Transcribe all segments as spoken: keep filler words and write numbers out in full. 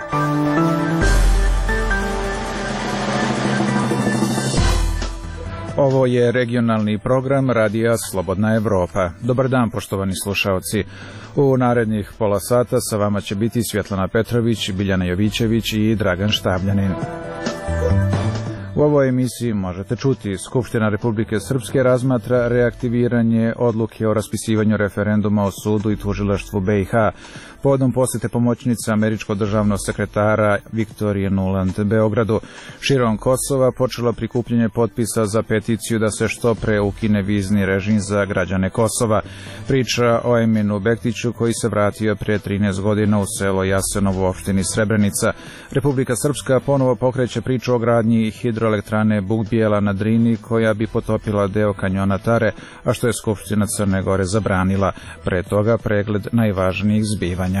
Ovo je regionalni program Radija Slobodna Evropa. Dobar dan, poštovani slušaoci. U narednih pola sata sa vama će biti Svjetlana Petrović, Biljana Jovićević i Dragan Štabljanin. U ovoj emisiji možete čuti: Skupština Republike Srpske razmatra reaktiviranje odluke o raspisivanju referenduma o sudu i tužilaštvu B i H. Povodom posjete pomoćnice američkog državnog sekretara Viktorije Nuland Beogradu. Širom Kosova počelo prikupljanje potpisa za peticiju da se što pre ukine vizni režim za građane Kosova. Priča o Eminu Bektiću koji se vratio pre trinaest godina u selo Jasenovo u opštini Srebrenica. Republika Srpska ponovo pokreće priču o gradnji hidroelektrane Buk-Bijela na Drini koja bi potopila deo kanjona Tare, a što je Skupština Crne Gore zabranila. Pre toga pregled najvažnijih zbivanja.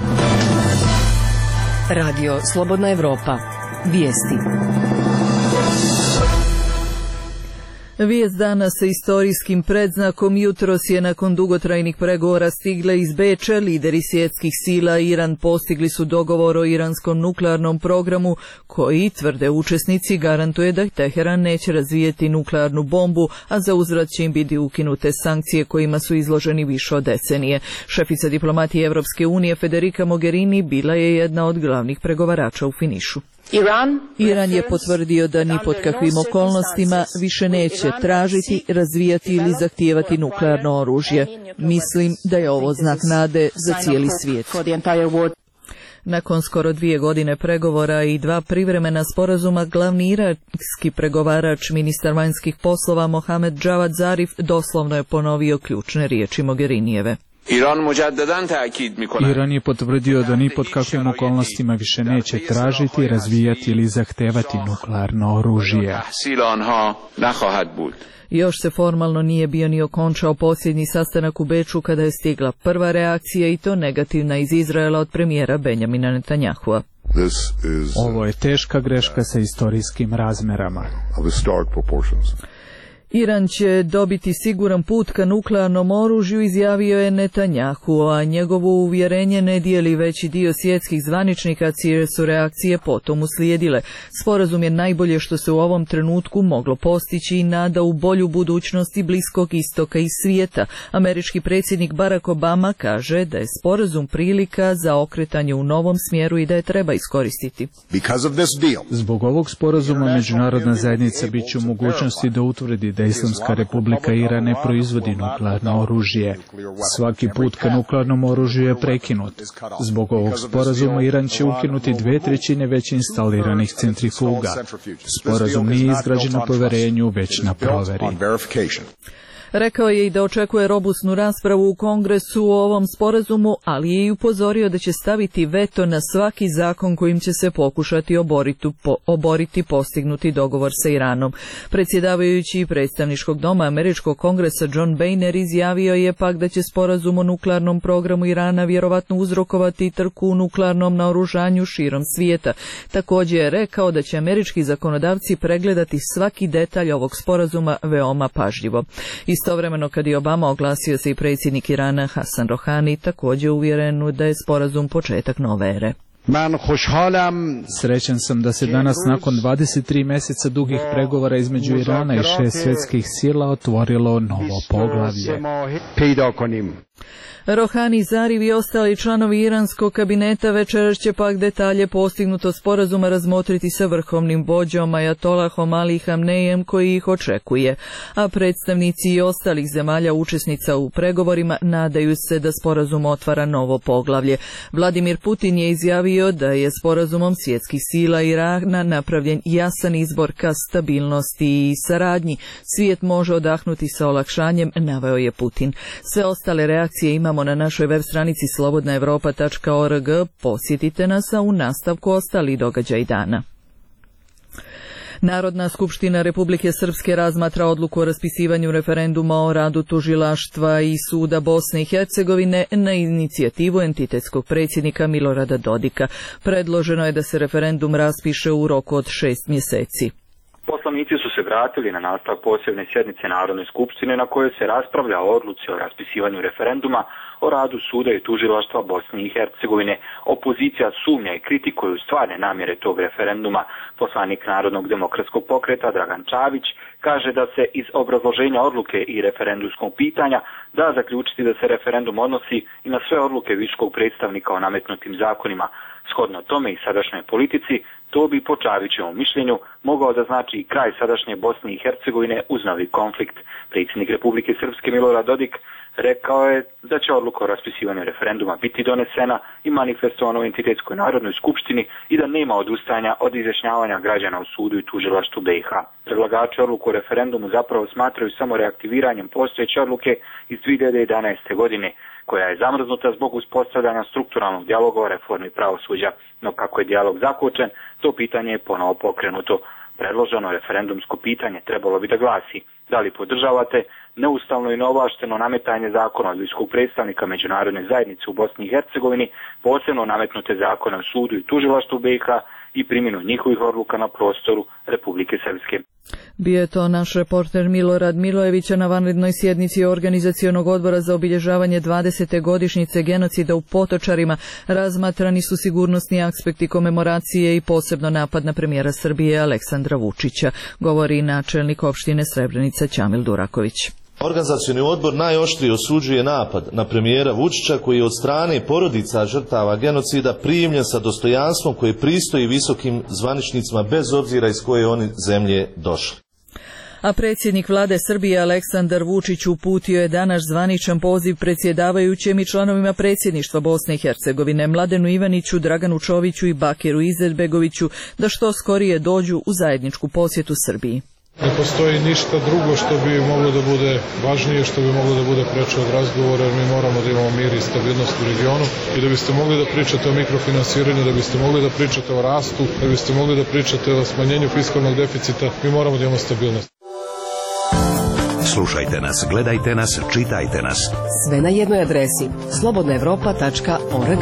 Radio Slobodna Evropa. Vijesti. Vijest dana sa istorijskim predznakom jutros je nakon dugotrajnih pregovora stigla iz Beča. Lideri svjetskih sila Iran postigli su dogovor o iranskom nuklearnom programu koji, tvrde učesnici, garantuje da Teheran neće razvijeti nuklearnu bombu, a za uzvrat će im biti ukinute sankcije kojima su izloženi više od decenije. Šefica diplomatije Evropske unije Federica Mogherini bila je jedna od glavnih pregovarača u finišu. Iran je potvrdio da ni pod kakvim okolnostima više neće tražiti, razvijati ili zahtijevati nuklearno oružje. Mislim da je ovo znak nade za cijeli svijet. Nakon skoro dvije godine pregovora i dva privremena sporazuma, glavni iranski pregovarač, ministar vanjskih poslova Mohamed Javad Zarif, doslovno je ponovio ključne riječi Mogherinijeve. Iran je potvrdio da ni pod kakvim okolnostima više neće tražiti, razvijati ili zahtevati nuklearno oružje. Još se formalno nije bio ni okončao posljednji sastanak u Beču kada je stigla prva reakcija, i to negativna iz Izraela od premijera Benjamina Netanyahua. Ovo je teška greška sa istorijskim razmerama. Iran će dobiti siguran put ka nuklearnom oružju, izjavio je Netanjahu, a njegovo uvjerenje ne dijeli veći dio svjetskih zvaničnika, čije su reakcije potom uslijedile. Sporazum je najbolje što se u ovom trenutku moglo postići i nada u bolju budućnosti Bliskog istoka i svijeta. Američki predsjednik Barack Obama kaže da je sporazum prilika za okretanje u novom smjeru i da je treba iskoristiti. Zbog ovog sporazuma međunarodna zajednica bit će u mogućnosti da utvrdi da Islamska republika Iran ne proizvodi nuklearno oružje. Svaki put ka nuklearnom oružju je prekinut. Zbog ovog sporazuma Iran će ukinuti dve trećine već instaliranih centrifuga. Sporazum nije izgrađen na poverenju, već na proveri. Rekao je i da očekuje robusnu raspravu u Kongresu o ovom sporazumu, ali je i upozorio da će staviti veto na svaki zakon kojim će se pokušati oboriti, po, oboriti postignuti dogovor sa Iranom. Predsjedavajući predstavničkog doma Američkog kongresa John Boehner izjavio je pak da će sporazum o nuklearnom programu Irana vjerovatno uzrokovati trku u nuklearnom naoružanju širom svijeta. Također je rekao da će američki zakonodavci pregledati svaki detalj ovog sporazuma veoma pažljivo. Istovremeno, kad je Obama, oglasio se i predsjednik Irana Hasan Rohani, također uvjeren da je sporazum početak nove ere. Srećan sam da se danas nakon dvadeset tri mjeseca dugih pregovora između Irana i šest svjetskih sila otvorilo novo poglavlje. Rohani, Zarif i ostali članovi iranskog kabineta večeras će pak detalje postignuto sporazuma razmotriti sa vrhovnim vođom Ajatolahom Ali Hamnejem koji ih očekuje, a predstavnici i ostalih zemalja učesnica u pregovorima nadaju se da sporazum otvara novo poglavlje. Vladimir Putin je izjavio da je sporazumom svjetskih sila Irana napravljen jasan izbor ka stabilnosti i saradnji. Svijet može odahnuti sa olakšanjem, naveo je Putin. Sve ostale reakcije imamo na našoj web stranici slobodna evropa tačka org. Posjetite nas, a u nastavku ostali događaj dana. Narodna skupština Republike Srpske razmatra odluku o raspisivanju referenduma o radu tužilaštva i suda Bosne i Hercegovine na inicijativu entitetskog predsjednika Milorada Dodika. Predloženo je da se referendum raspiše u roku od šest mjeseci. Poslanici su se vratili na nastavak posebne sjednice Narodne skupštine na kojoj se raspravlja o odluci o raspisivanju referenduma o radu suda i tužilaštva Bosne i Hercegovine. Opozicija sumnja i kritikuje stvarne namjere tog referenduma. Poslanik Narodnog demokratskog pokreta Dragan Čavić kaže da se iz obrazloženja odluke i referendumskog pitanja da zaključiti da se referendum odnosi i na sve odluke viškog predstavnika o nametnutim zakonima. Shodno tome i sadašnjoj politici, to bi po Čavićevom mišljenju mogao da znači kraj sadašnje Bosne i Hercegovine uz novi konflikt. Predsjednik Republike Srpske Milorad Dodik rekao je da će odluka o raspisivanju referenduma biti donesena i manifestovana u entitetskoj Narodnoj skupštini i da nema odustajanja od izjašnjavanja građana u sudu i tužilaštvu B i H. Predlagači odluku o referendumu zapravo smatraju samo reaktiviranjem postojeće odluke iz dvije hiljade jedanaeste. godine, koja je zamrznuta zbog uspostavljanja strukturalnog dijaloga o reformi pravosuđa. No kako je dijalog zakočen, to pitanje je ponovo pokrenuto. Predloženo referendumsko pitanje trebalo bi da glasi: da li podržavate neustavno i neovlašteno nametanje zakona od visokog predstavnika međunarodne zajednice u Bosni i Hercegovini, posebno nametnute zakone o sudu i tužilaštvu B i H i primjenu njihovih odluka na prostoru Republike Srpske. Bio je to naš reporter Milorad Milojević na vanrednoj sjednici Organizacionog odbora za obilježavanje dvadesete godišnjice genocida u Potočarima. Razmatrani su sigurnosni aspekti komemoracije i posebno napad na premijera Srbije Aleksandra Vučića, govori načelnik opštine Srebrenica Ćamil Duraković. Organizacioni odbor najoštrije osuđuje napad na premijera Vučića koji je od strane porodica žrtava genocida primljen sa dostojanstvom koje pristoji visokim zvaničnicima bez obzira iz koje oni zemlje došli. A predsjednik vlade Srbije Aleksandar Vučić uputio je danas zvaničan poziv predsjedavajućem i članovima predsjedništva Bosne i Hercegovine Mladenu Ivaniću, Draganu Čoviću i Bakiru Izetbegoviću da što skorije dođu u zajedničku posjetu Srbiji. Ne postoji ništa drugo što bi moglo da bude važnije, što bi moglo da bude preče od razgovora, jer mi moramo da imamo mir i stabilnost u regionu i da biste mogli da pričate o mikrofinansiranju, da biste mogli da pričate o rastu, da biste mogli da pričate o smanjenju fiskalnog deficita, mi moramo da imamo stabilnost. Slušajte nas, gledajte nas, čitajte nas. Sve na jednoj adresi slobodna evropa tačka org.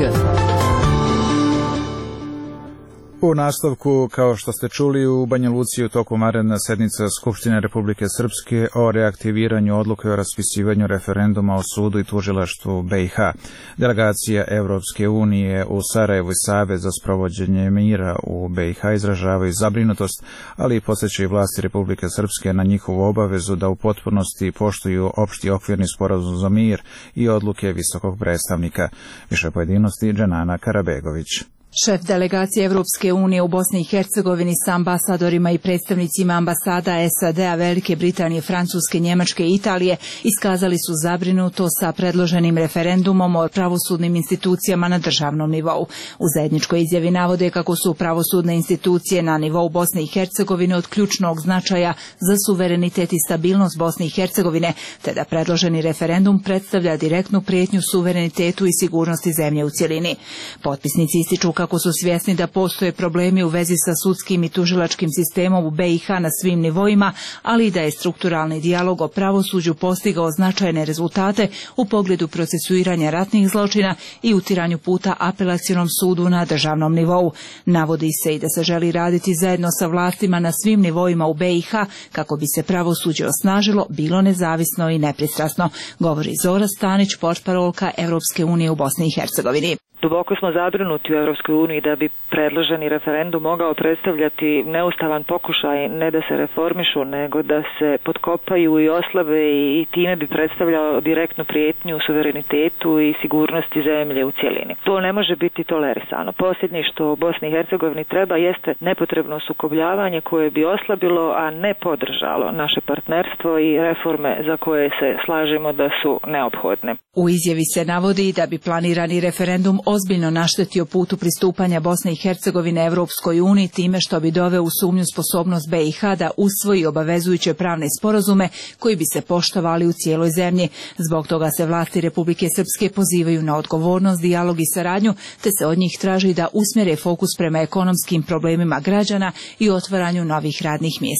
U nastavku, kao što ste čuli, u Banja Luci u toku vanredna sednica Skupštine Republike Srpske o reaktiviranju odluke o raspisivanju referenduma o sudu i tužilaštvu B i H. Delegacija Evropske unije u Sarajevu i Savez za sprovođenje mira u B i H izražavaju zabrinutost, ali i podsjećaju vlasti Republike Srpske na njihovu obavezu da u potpunosti poštuju opšti okvirni sporazum za mir i odluke visokog predstavnika. Više pojedinosti Dženana Karabegović. Šef delegacije Evropske unije u Bosni i Hercegovini sa ambasadorima i predstavnicima ambasada S A D-a, Velike Britanije, Francuske, Njemačke i Italije iskazali su zabrinuto sa predloženim referendumom o pravosudnim institucijama na državnom nivou. U zajedničkoj izjavi navode kako su pravosudne institucije na nivou Bosne i Hercegovine od ključnog značaja za suverenitet i stabilnost Bosne i Hercegovine, te da predloženi referendum predstavlja direktnu prijetnju suverenitetu i sigurnosti zemlje u cjelini. Potpisnici ističu kako su svjesni da postoje problemi u vezi sa sudskim i tužilačkim sistemom u B i H na svim nivoima, ali i da je strukturalni dijalog o pravosuđu postigao značajne rezultate u pogledu procesuiranja ratnih zločina i utiranju puta apelacionom sudu na državnom nivou. Navodi se i da se želi raditi zajedno sa vlastima na svim nivoima u B i H kako bi se pravosuđe osnažilo, bilo nezavisno i nepristrasno, govori Zora Stanić, portparolka Evropske unije u Bosni i Hercegovini. Duboko smo zabrinuti u Europskoj uniji da bi predloženi referendum mogao predstavljati neustavan pokušaj ne da se reformišu, nego da se potkopaju i oslabe i time bi predstavljao direktnu prijetnju suverenitetu i sigurnosti zemlje u cjelini. To ne može biti tolerisano. Posljednje što Bosni i Hercegovini treba jeste nepotrebno sukobljavanje koje bi oslabilo, a ne podržalo naše partnerstvo i reforme za koje se slažemo da su neophodne. U izjavi se navodi da bi planirani referendum ozbiljno naštetio putu pristupanja Bosne i Hercegovine Evropskoj uniji time što bi doveo u sumnju sposobnost B i H da usvoji obavezujuće pravne sporazume koji bi se poštovali u cijeloj zemlji. Zbog toga se vlasti Republike Srpske pozivaju na odgovornost, dijalog i saradnju, te se od njih traži da usmjere fokus prema ekonomskim problemima građana i otvaranju novih radnih mjesta.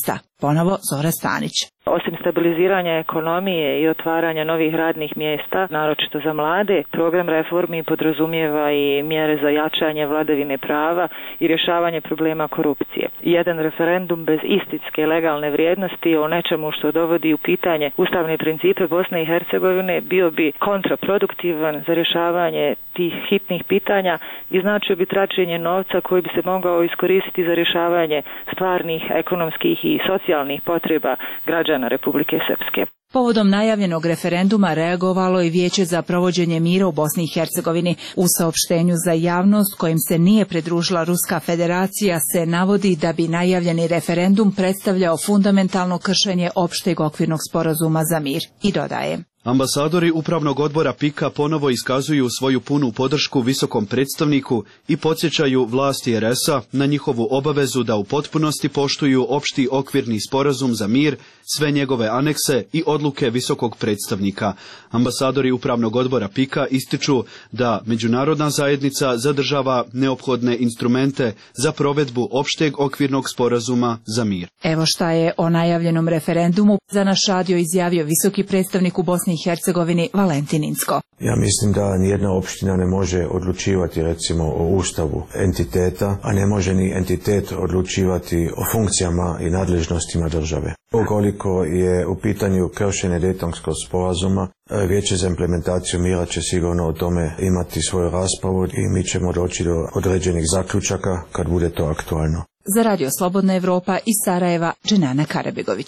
Ponovo Zora Stanić. Osim stabiliziranja ekonomije i otvaranja novih radnih mjesta, naročito za mlade, program reformi podrazumijeva i mjere za jačanje vladavine prava i rješavanje problema korupcije. Jedan referendum bez istinske legalne vrijednosti o nečemu što dovodi u pitanje ustavne principe Bosne i Hercegovine bio bi kontraproduktivan za rješavanje tih hitnih pitanja i značio bi tračenje novca koji bi se mogao iskoristiti za rješavanje stvarnih ekonomskih i socijalnih potreba građana Republike Srpske. Povodom najavljenog referenduma reagovalo je Vijeće za provođenje mira u Bosni i Hercegovini. U saopštenju za javnost kojim se nije pridružila Ruska federacija se navodi da bi najavljeni referendum predstavljao fundamentalno kršenje opšteg okvirnog sporazuma za mir i dodaje: Ambasadori Upravnog odbora PIK-a ponovo iskazuju svoju punu podršku visokom predstavniku i podsjećaju vlasti er es a na njihovu obavezu da u potpunosti poštuju opšti okvirni sporazum za mir, sve njegove anekse i odluke visokog predstavnika. Ambasadori Upravnog odbora PIK-a ističu da međunarodna zajednica zadržava neophodne instrumente za provedbu opšteg okvirnog sporazuma za mir. Evo šta je o najavljenom referendumu za naš radio izjavio visoki predstavnik u Bosni i Hercegovini Valentin Incko. Ja mislim da nijedna opština ne može odlučivati recimo o ustavu entiteta, a ne može ni entitet odlučivati o funkcijama i nadležnostima države. Ukoliko je u pitanju kršenje Daytonskog sporazuma, Vijeće za implementaciju mira će sigurno o tome imati svoju raspravu i mi ćemo doći do određenih zaključaka kad bude to aktualno. Za Radio Slobodna Evropa iz Sarajeva, Dženana Karabegović.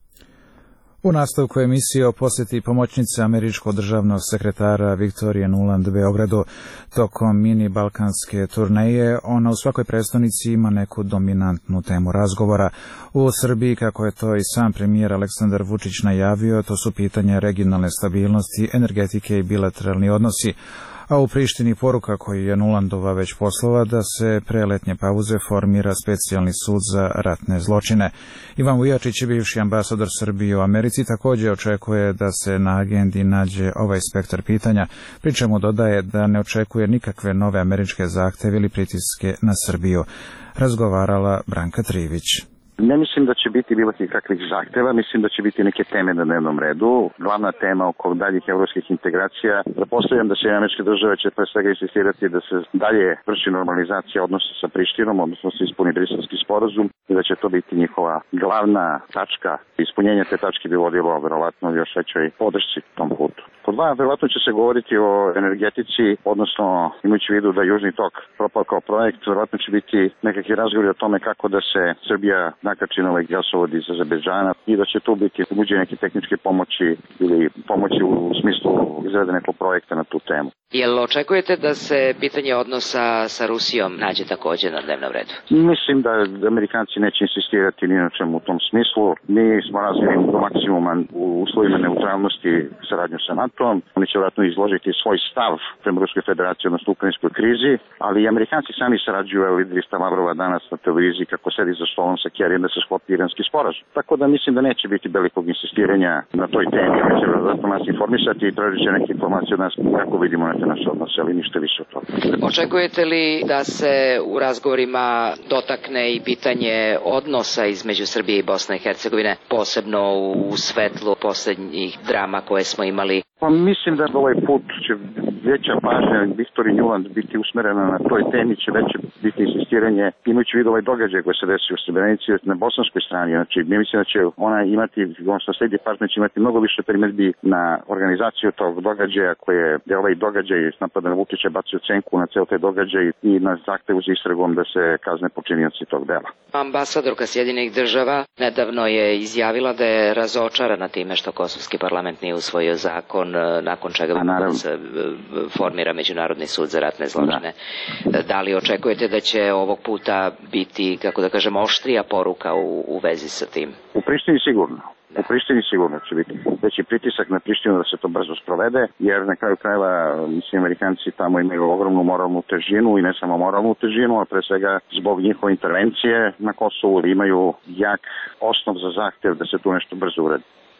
U nastavku emisije o posjeti pomoćnice američkog državnog sekretara Viktorije Nuland Beogradu tokom mini balkanske turneje, ona u svakoj prestonici ima neku dominantnu temu razgovora. U Srbiji, kako je to i sam premijer Aleksandar Vučić najavio, to su pitanja regionalne stabilnosti, energetike i bilateralni odnosi, a u Prištini poruka koju je Nulandova već poslala da se pre letnje pauze formira specijalni sud za ratne zločine. Ivan Vujačić, bivši ambasador Srbije u Americi, također očekuje da se na agendi nađe ovaj spektar pitanja, pri čemu dodaje da ne očekuje nikakve nove američke zahteve ili pritiske na Srbiju. Razgovarala Branka Trivić. Ne mislim da će biti bilo kakvih zahteva, mislim da će biti neke teme na dnevnom redu. Glavna tema oko daljih evropskih integracija. Pretpostavljam da će američke države će pre svega insistirati da se dalje vrši normalizacija odnosa sa Prištinom, odnosno se ispuni Briselski sporazum i da će to biti njihova glavna tačka. Ispunjenje te tačke bi vodilo verovatno još većoj podršci tom putu. Po dva, verovatno će se govoriti o energetici, odnosno imajući u vidu da Južni tok propao kao projekt, verovatno će biti nekakvi razgovori o tome kako da se Srbija nakači na ovaj gasovod iz Azerbejdžana i da će tu biti ubuđe neke tehničke pomoći ili pomoći u smislu izrade nekog projekta na tu temu. Jel očekujete da se pitanje odnosa sa Rusijom nađe također na dnevnom redu? Mislim da Amerikanci neće insistirati ni na čemu u tom smislu. Mi smo razvili do maksimuma u uslovima neutralnosti saradnju sa NATO-om. Oni će vjerojatno izložiti svoj stav prema Ruskoj federaciji, odnosno ukrajinskoj krizi, ali i Amerikanci sami sarađuju, evo vidi Lavrova danas na televiziji kako sedi za stolom sa Kerryjem da se sklopi iranski sporazum. Tako da mislim da neće biti velikog insistiranja na toj temi. Oni će vjerojatno nas informisati i tražit će neke informacije od nas kako vidimo na te naše odnose, ali ništa više od toga. Očekujete li da se u razgovorima dotakne i pitanje odnosa između Srbije i Bosne i Hercegovine, posebno u svetlu posljednjih drama koje smo imali? Pa mislim da ovaj put će veća pažnja Viktorije Nuland biti usmerena na toj temi, će veće biti insistiranje, imajući u vidu ovaj događaj koji se desio u Srebrenici na bosanskoj strani. Znači, mi mislim da će ona imati, odnosno sledi pažnja će imati mnogo više primjedbi na organizaciju tog događaja koje je ovaj događaj napada na Vučića bacio cenku na ceo taj događaj i na zahtevu za istragom da se kazne počinioci tog dela. Ambasadorka Sjedinjenih država nedavno je izjavila da je razočarana time što Kosovski parlament nije usvojio zakon nakon čega bi se formira Međunarodni sud za ratne zločine. Da. da li očekujete da će ovog puta biti, kako da kažem, oštrija poruka u, u vezi sa tim? U Prištini sigurno. U Prištini sigurno će biti veći pritisak na Prištinu da se to brzo sprovede, jer na kraju krajeva, mislim, Amerikanci tamo imaju ogromnu moralnu težinu i ne samo moralnu težinu, a pre svega zbog njihove intervencije na Kosovu imaju jak osnov za zahtev da se tu nešto brzo uredi.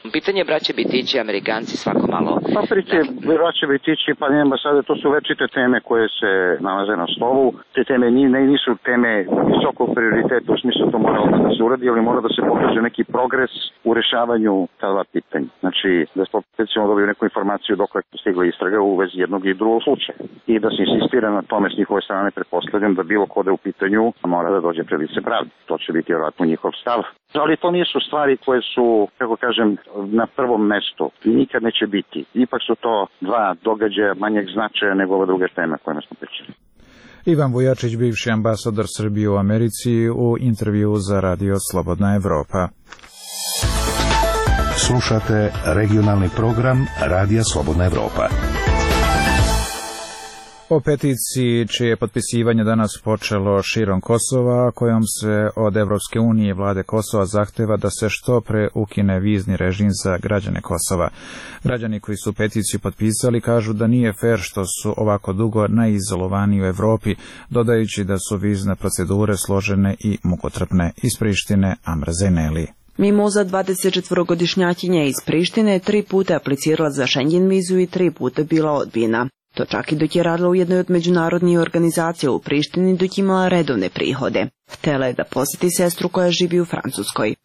Pitanje braće Bitići, Amerikanci svako malo. Pa priče braće Bitići, pa ne ambasade, to su večite teme koje se nalaze na stolu. Te teme ne, nisu teme visokog prioriteta, u smislu to mora da se uradi, ali mora da se pokaže neki progres u rešavanju ta dva pitanja. Znači, da smo recimo dobili neku informaciju dok je stigla istraga u vezi jednog i drugog slučaja. I da se insistira na tome s njihove strane, pretpostavljam da bilo ko da je u pitanju mora da dođe pred lice pravde. To će biti vjerojatno njihov stav. Ali to nisu stvari koje su, kako kažem, na prvom mestu i nikad neće biti. Ipak su to dva događaja manjeg značaja nego ove druge teme kojima smo pričali. Ivan Vujačić, bivši ambasador Srbije u Americi, u intervju za Radio Slobodna Evropa. Slušate regionalni program Radija Slobodna Evropa. O peticiji čije je potpisivanje danas počelo širom Kosova, kojom se od Evropske unije i vlade Kosova zahteva da se što pre ukine vizni režim za građane Kosova. Građani koji su peticiju potpisali kažu da nije fer što su ovako dugo najizolovaniji u Evropi, dodajući da su vizne procedure složene i mukotrpne. Iz Prištine, Amra Zajneli. Mimoza, dvadesetčetvorogodišnjakinja iz Prištine, je tri puta aplicirala za Schengen vizu i tri puta bila odbijena. To čak i dok je radila u jednoj od međunarodnih organizacija u Prištini, dok imala redovne prihode. Htela je da posjeti sestru koja živi u Francuskoj.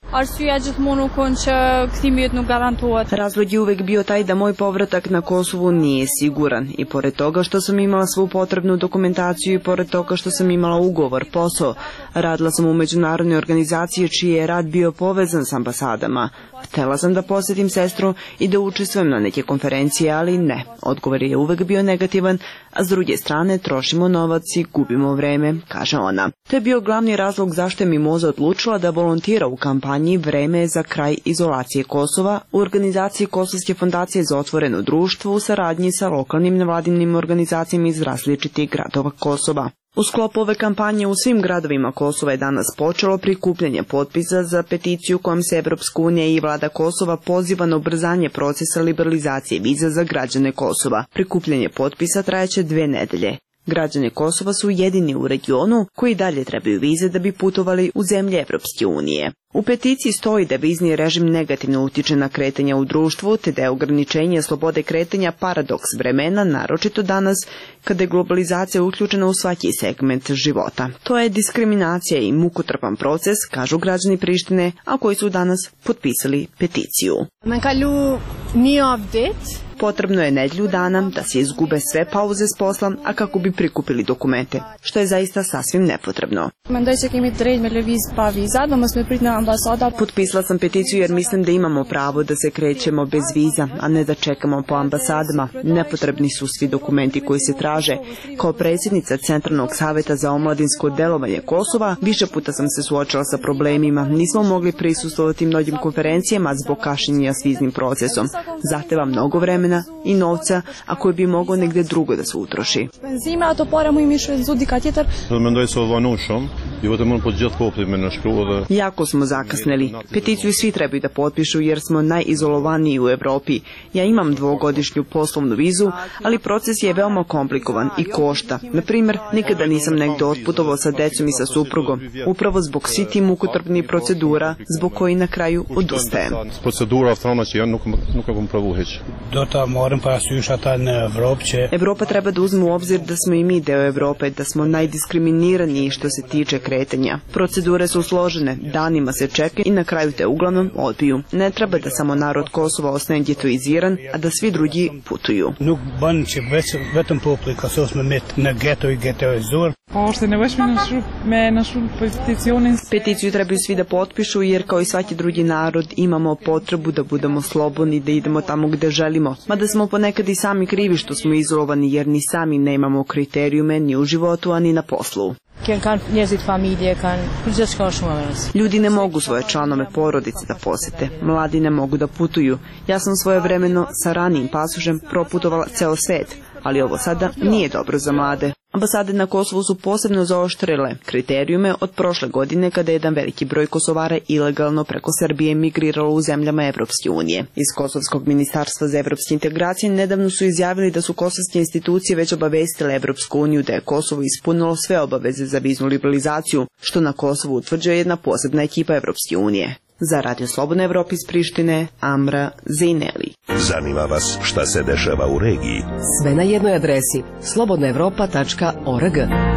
Razlog je uvek bio taj da moj povratak na Kosovu nije siguran i pored toga što sam imala svu potrebnu dokumentaciju i pored toga što sam imala ugovor, posao, radila sam u međunarodnoj organizaciji čiji je rad bio povezan s ambasadama. Htela sam da posjetim sestru i da učestvujem na neke konferencije, ali ne. Odgovor je uvek bio negativan, a s druge strane trošimo novac i gubimo vreme, kaže ona. To je bio glavni razlog zašto je Mimoza odlučila da volontira u kampanji Vreme za kraj izolacije Kosova u organizaciji Kosovske fondacije za otvoreno društvo u saradnji sa lokalnim nevladinim organizacijama iz različitih gradova Kosova. U sklopu ove kampanje u svim gradovima Kosova je danas počelo prikupljanje potpisa za peticiju kojom se Evropska unija i vlada Kosova poziva na ubrzanje procesa liberalizacije viza za građane Kosova. Prikupljanje potpisa trajaće dve nedelje. Građani Kosova su jedini u regionu koji dalje trebaju vize da bi putovali u zemlje Evropske unije. U peticiji stoji da vizni režim negativno utiče na kretanja u društvu, te da je ograničenje slobode kretanja paradoks vremena, naročito danas, kada je globalizacija uključena u svaki segment života. To je diskriminacija i mukotrpan proces, kažu građani Prištine, a koji su danas potpisali peticiju. Potrebno je nedelju dana da se izgube sve pauze s posla, a kako bi prikupili dokumente, što je zaista sasvim nepotrebno. Potpisala sam peticiju jer mislim da imamo pravo da se krećemo bez viza, a ne da čekamo po ambasadama. Nepotrebni su svi dokumenti koji se traže. Kao predsjednica Centralnog saveta za omladinsko delovanje Kosova, više puta sam se suočila sa problemima. Nismo mogli prisustvovati mnogim konferencijama zbog kašnjenja s viznim procesom. Zahteva mnogo vremena i novca, a koji bi mogao negde drugo da se utroši. Jako smo zakasnili. Peticiju svi trebaju da potpišu jer smo najizolovaniji u Evropi. Ja imam dvogodišnju poslovnu vizu, ali proces je veoma komplikovan i košta. Na primjer, nikada nisam negde otputovao sa decom i sa suprugom, upravo zbog siti mukotrpnih procedura, zbog koji na kraju odustajem. Evropa treba da uzme u obzir da smo i mi deo Evrope, da smo najdiskriminiraniji što se tiče kretanja. Procedure su složene, danima se čeka i na kraju te uglavnom odbiju. Ne treba da samo narod Kosova ostane getoiziran, a da svi drugi putuju. Peticiju trebaju svi da potpišu jer kao i svaki drugi narod imamo potrebu da budemo slobodni, da idemo tamo gde želimo. Mada smo ponekad i sami krivi što smo izolovani jer ni sami nemamo kriterijume ni u životu, a ni na poslu. Ljudi ne mogu svoje članove porodice da posete, mladi ne mogu da putuju. Ja sam svojevremeno sa ranijim pasošem proputovala ceo svet, ali ovo sada nije dobro za mlade. Ambasade na Kosovu su posebno zaoštrile kriterijume od prošle godine kada je jedan veliki broj Kosovara ilegalno preko Srbije migriralo u zemljama Evropske unije. Iz Kosovskog ministarstva za evropske integracije nedavno su izjavili da su kosovske institucije već obavestile Evropsku uniju da je Kosovo ispunilo sve obaveze za viznu liberalizaciju, što na Kosovu utvrđuje jedna posebna ekipa Evropske unije. Za Radio Slobodna Evropa iz Prištine, Amra Zejneli. Zanima vas šta se dešava u regiji? Sve na jednoj adresi slobodna evropa tačka org.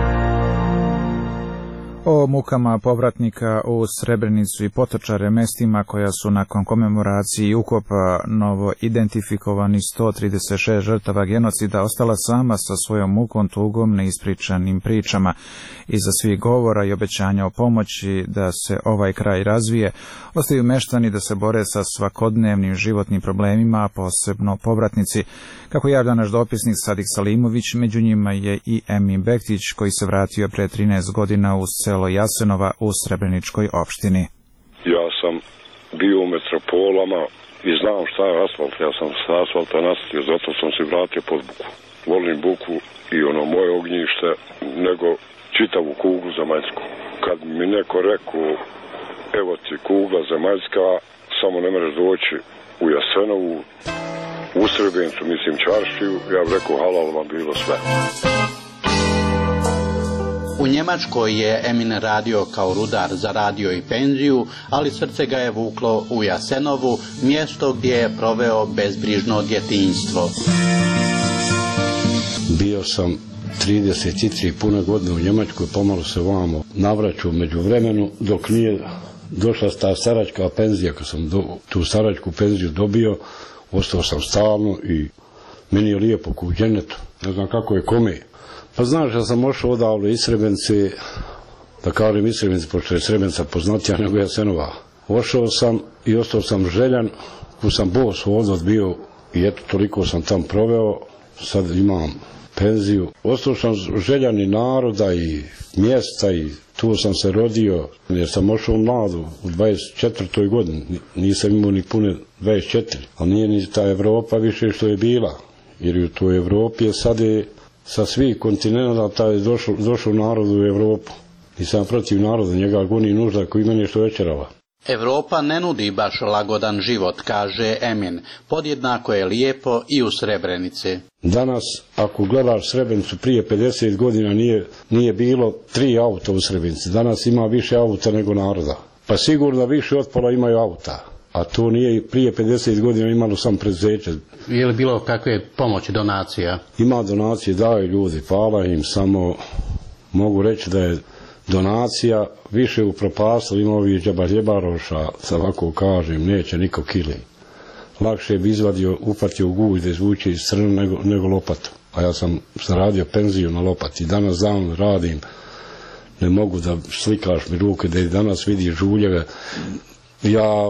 O mukama povratnika u Srebrenicu i Potočare, mestima koja su nakon komemoracije i ukopa novo identifikovani sto trideset šest žrtava genocida ostala sama sa svojom mukom, tugom, neispričanim pričama. Iza svih govora i obećanja o pomoći da se ovaj kraj razvije, ostaju meštani da se bore sa svakodnevnim životnim problemima, a posebno povratnici. Kako javlja naš dopisnik Sadik Salimović, među njima je i Emin Bektić, koji se vratio pre trinaest godina u selo Jasenova u Srebreničkoj opštini. Ja sam bio u metropolama i znam šta je asfalt. Ja sam sa asfalta nastio, zato sam se vratio pod buku. Volim buku i ono moje ognjište, nego čitavu kuglu zemaljsku. Kad mi neko rekao, evo ti kugla zemaljska, samo ne možeš doći u Jasenovu, u Srebrenicu, mislim Čaršiju, ja bih rekao halal vam bilo sve. U Njemačkoj je Emin radio kao rudar, zaradio i penziju, ali srce ga je vuklo u Jasenovu, mjesto gdje je proveo bezbrižno djetinjstvo. Bio sam trideset tri pune godine u Njemačkoj, pomalo se vamo navraću među vremenu, dok nije došla ta staračka penzija. Kad sam do, tu staračku penziju dobio, ostao sam stalno i meni je lijepo ku dženetu, ne znam kako je kome. Pa znaš, ja sam ošao odavle iz Srebrenice, da kažem iz Srebrenice, pošto je Srebrenica poznatija nego Jasenova. Ošao sam i ostao sam željan, ko sam bos odvod bio i eto toliko sam tam proveo, sad imam penziju. Ostao sam željan i naroda i mjesta i tu sam se rodio, jer sam ošao mladu u dvadeset četvrtoj godini, nisam imao ni pune dvadeset četiri, ali nije ni ta Evropa više što je bila, jer u toj Evropi je sad je sa svih kontinenta je došao, došao narod u Evropu. Nisam protiv naroda, njega goni nužda koji meni što večerava. Evropa ne nudi baš lagodan život, kaže Emin. Podjednako je lijepo i u Srebrenici. Danas, ako gledaš Srebrenicu, prije pedeset godina nije, nije bilo tri auta u Srebrenici. Danas ima više auta nego naroda. Pa sigurno više od pola imaju auta. A to nije prije pedeset godina imalo sam preduzeće. Je li bilo kakve pomoći, donacija? Ima donacije, daju ljudi, hvala im, samo mogu reći da je donacija više upropastila, ima ovih džabaljebaroša, sa ovako kažem, neće niko kili. Lakše bi izvadio, upatio u guž da izvuče iz crna nego, nego lopatu. A ja sam zaradio penziju na lopati. Danas dan radim, ne mogu da slikaš mi ruke, da i danas vidi žuljeve. Ja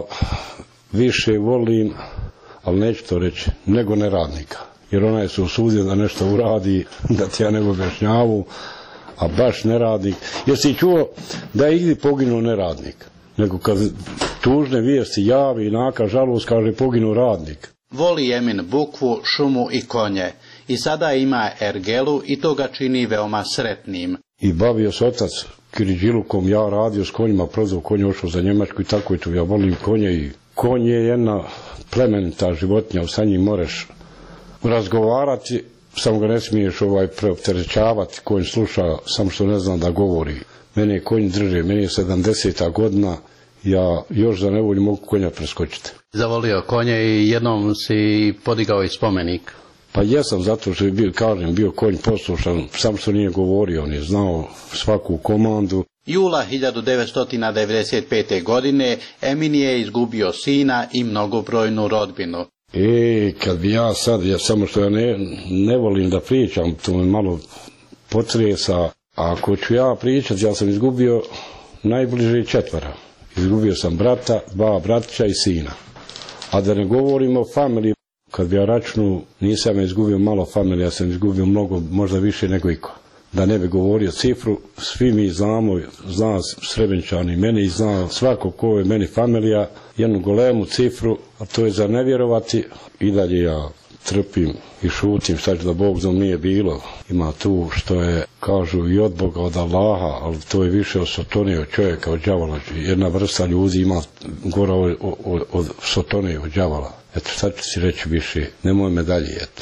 više volim, ali neću to reći, nego neradnika. Jer onaj se usudio da nešto uradi, da ti ja nego objašnjavu, a baš neradnik. Jer si čuo da je igdje poginuo neradnik. Nego kad tužne vijesti javi i naka žalost, kaže poginuo radnik. Voli Emin bukvu, šumu i konje. I sada ima ergelu i to ga čini veoma sretnim. I bavio se otac Kiriđilukom, ja radio s konjima, prodao konje, ošao za Njemačku i tako je to. Ja volim konje i konj je jedna plemenita životinja, sa njim moreš razgovarati, samo ga ne smiješ ovaj preopterećavati, konj sluša, samo što ne zna da govori. Mene konj drže, meni je sedamdeseta godina, ja još za nevolju mogu konja preskočiti. Zavolio konje i jednom si podigao i spomenik. Pa jesam, zato što je bio, kažem, bio konj poslušan, sam što nije govorio, on je znao svaku komandu. Jula hiljadu devetsto devedeset pete. godine Emin je izgubio sina i mnogobrojnu rodbinu. E, kad bi ja sad, ja, samo što ja ne, ne volim da pričam, to me malo potresa, a ako ću ja pričati, ja sam izgubio najbliže četvara. Izgubio sam brata, dva bratića i sina. A da ne govorimo o familiji, kad bi ja računu, nisam izgubio malo familije, ja sam izgubio mnogo, možda više nego iko. Da ne bi govorio cifru, svi mi znamo, zna Srebreničani meni i zna svako ko je meni familija, jednu golemu cifru, a to je za ne vjerovati. I dalje ja trpim i šutim, šta će da Bog znam nije bilo. Ima tu što je, kažu, i od Boga, od Allaha, ali to je više od Sotone, od čovjeka, od đavola. Jedna vrsta ljudi ima gora od, od, od Sotone, od đavola. Eto, šta ću si reći više, nemoj me dalje, eto.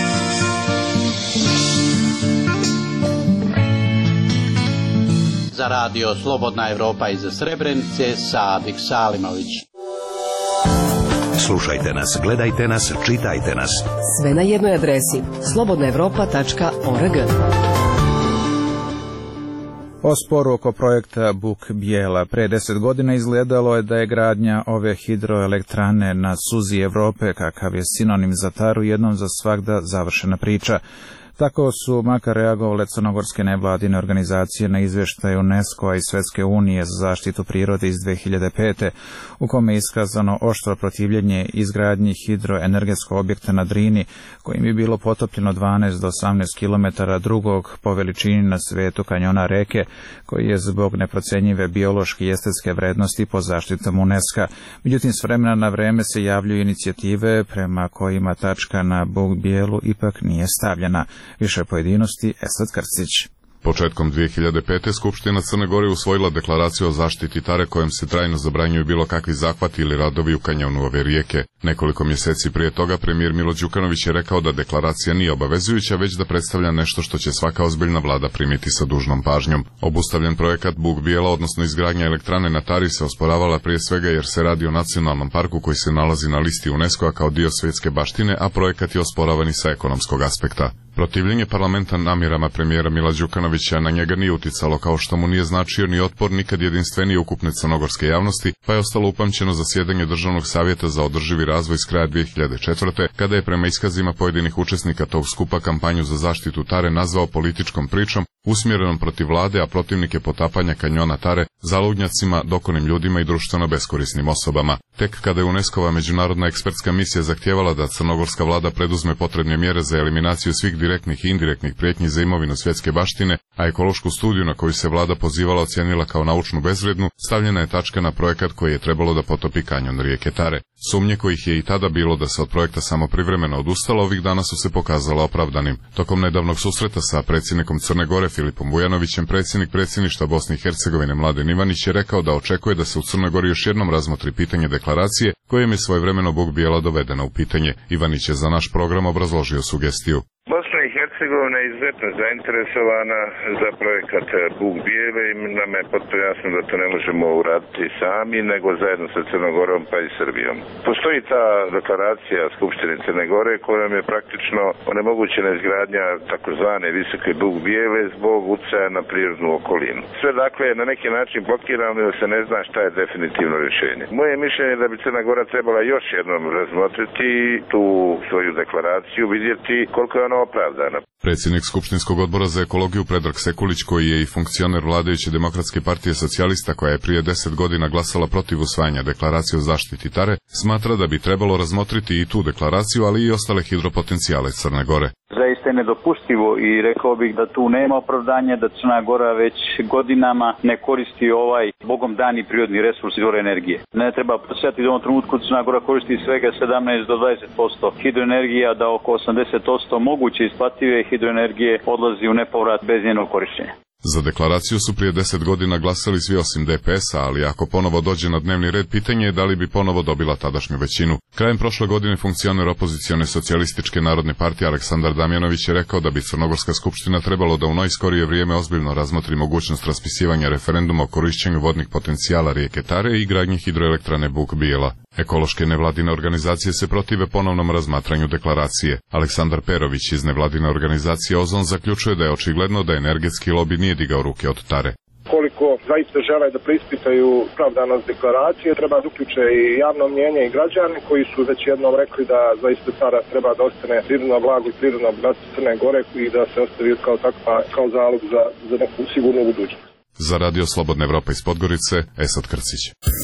Za radio Slobodna Evropa iz Srebrenice, Sadik Salimović. Slušajte nas, gledajte nas, čitajte nas. Sve na jednoj adresi slobodna evropa tačka org. O sporu oko projekta Buk Bijela. Pre deset godina izgledalo je da je gradnja ove hidroelektrane na suzi Evrope, kakav je sinonim za Taru, jednom za svagda završena priča. Tako su makar reagovale crnogorske nevladine organizacije na izvještaj UNESCO-a i Svetske unije za zaštitu prirode iz dve hiljade pete. u kome je iskazano oštro protivljenje izgradnji hidroenergetskog objekta na Drini, kojim bi bilo potopljeno dvanaest do osamnaest kilometara drugog po veličini na svetu kanjona reke, koji je zbog neprocenjive biološke i estetske vrednosti pod zaštitom UNESCO-a. Međutim, s vremena na vreme se javljaju inicijative prema kojima tačka na Buk Bijelu ipak nije stavljena. Više pojedinosti, Esad Krstić. Početkom dve hiljade pete. Skupština Crne Gore usvojila deklaraciju o zaštiti Tare kojom se trajno zabranjuju bilo kakvi zahvati ili radovi u kanjonu ove rijeke. Nekoliko mjeseci prije toga premijer Milo Đukanović je rekao da deklaracija nije obavezujuća, već da predstavlja nešto što će svaka ozbiljna vlada primiti sa dužnom pažnjom. Obustavljen projekat Buk Bijela, odnosno izgradnja elektrane na Tari, se osporavala prije svega jer se radi o nacionalnom parku koji se nalazi na listi UNESCO-a kao dio svjetske baštine, a projekat je osporavan i sa ekonomskog aspekta. Protivljenje parlamenta namjerama premijera Mila Đukanovića na njega nije uticalo, kao što mu nije značio ni otpor nikad jedinstvenije ukupne crnogorske javnosti, pa je ostalo upamćeno zasjedanje Državnog savjeta za održivi razvoj iz kraja dve hiljade četvrte. kada je prema iskazima pojedinih učesnika tog skupa kampanju za zaštitu Tare nazvao političkom pričom usmjerenom protiv vlade, a protivnike potapanja kanjona Tare zaludnjacima, dokonim ljudima i društveno beskorisnim osobama. Tek kada je UNESCO-va međunarodna ekspertska misija zahtijevala da crnogorska vlada preduzme potrebne mjere za eliminaciju svih direktnih i indirektnih prijetnji za imovinu svjetske baštine, a ekološku studiju na koju se vlada pozivala ocijenila kao naučnu bezvrijednu, stavljena je tačka na projekat koji je trebalo da potopi kanjon rijeke Tare. Sumnje kojih je i tada bilo da se od projekta samo privremeno odustalo, ovih dana su se pokazala opravdanim. Tokom nedavnog susreta sa predsjednikom Crne Gore Filipom Vujanovićem, predsjednik predsjedništva Bosne i Hercegovine Mladen Ivanić je rekao da očekuje da se u Crnoj Gori još jednom razmotri pitanje deklaracije kojem je svojevremeno Buk Bijela dovedena u pitanje. Ivanić je za naš program obrazložio sugestiju. Bosna i Hercegovina je izuzetno zainteresovana za projekat Buk Bijele i nam je potpuno jasno da to ne možemo uraditi sami, nego zajedno sa Crnogorom pa i Srbijom. Postoji ta deklaracija Skupštine Crne Gore kojom je praktično onemogućena izgradnja takozvane visoke Buk Bijele zbog utjecaja na prirodnu okolinu. Sve dakle na neki način blokirano jer se ne zna šta je definitivno rješenje. Moje mišljenje je da bi Crna Gora trebala još jednom razmotriti tu svoju deklaraciju, vidjeti koliko je ona opravdana. Predsjednik Skupštinskog odbora za ekologiju Predrag Sekulić, koji je i funkcioner vladajuće Demokratske partije socijalista koja je prije deset godina glasala protiv usvajanja deklaracije o zaštiti Tare, smatra da bi trebalo razmotriti i tu deklaraciju, ali i ostale hidropotencijale Crne Gore. Zaista je nedopustivo i rekao bih da tu nema opravdanja, da Crna Gora već godinama ne koristi ovaj bogom dani prirodni resurs izvora energije. Ne treba podsjetiti da u ovom trenutku Crna Gora koristi svega sedamnaest do dvadeset posto hidroenergija, da oko osamdeset posto moguće isplative hidroenergije odlazi u nepovrat bez njenog korištenja. Za deklaraciju su prije deset godina glasali svi osim D P S-a, ali ako ponovo dođe na dnevni red, pitanje je da li bi ponovo dobila tadašnju većinu. Krajem prošle godine funkcioner opozicione socijalističke narodne partije Aleksandar Damjanović je rekao da bi Crnogorska skupština trebalo da u najskorije vrijeme ozbiljno razmotri mogućnost raspisivanja referenduma o korišćenju vodnih potencijala rijeke Tare i gradnji hidroelektrane Buk Bijela. Ekološke nevladine organizacije se protive ponovnom razmatranju deklaracije. Aleksandar Perović iz nevladine organizacije Ozon zaključuje da je očigledno da energetski lobi nije digao ruke od Tare. Koliko zaista žele da preispitaju opravdanost deklaracije, treba da uključe i javno mnjenje i građani koji su već jednom rekli da zaista Tara treba da ostane prirodno blago i prirodno bogatstvo Crne Gore i da se ostavi kao takva, kao zalog za, za neku sigurnu budućnost. Za Radio Slobodna Evropa iz Podgorice, Esad Krcić.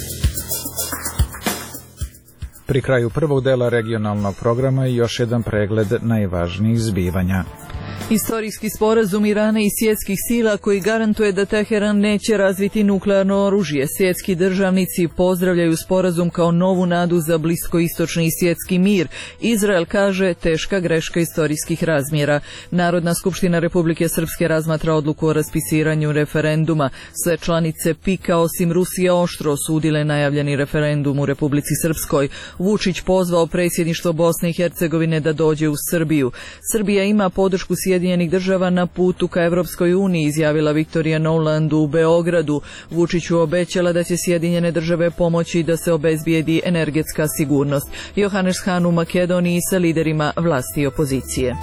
Pri kraju prvog dela regionalnog programa i još jedan pregled najvažnijih zbivanja. Istorijski sporazum Irana i svjetskih sila koji garantuje da Teheran neće razviti nuklearno oružje. Svjetski državnici pozdravljaju sporazum kao novu nadu za bliskoistočni i svjetski mir. Izrael kaže teška greška istorijskih razmjera. Narodna skupština Republike Srpske razmatra odluku o raspisiranju referenduma. Sve članice pika osim Rusije oštro osudile najavljeni referendum u Republici Srpskoj. Vučić pozvao predsjedništvo Bosne i Hercegovine da dođe u Srbiju. Srbija ima podršku Sjedinjenih Sjedinjenih država na putu ka Evropskoj uniji, izjavila Viktorija Nuland u Beogradu. Vučiću obećala da će Sjedinjene države pomoći da se obezbijedi energetska sigurnost. Johannes Hahn u Makedoniji sa liderima vlasti i opozicije.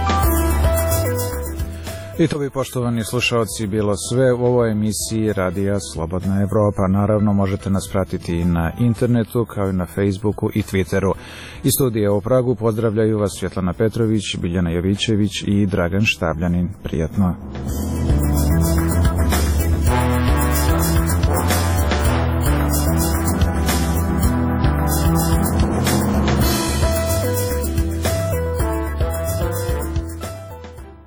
I to bi, poštovani slušalci, bilo sve u ovoj emisiji Radija Slobodna Evropa. Naravno, možete nas pratiti i na internetu, kao i na Facebooku i Twitteru. Iz studija u Pragu pozdravljaju vas Svjetlana Petrović, Biljana Jovićević i Dragan Štabljanin. Prijatno.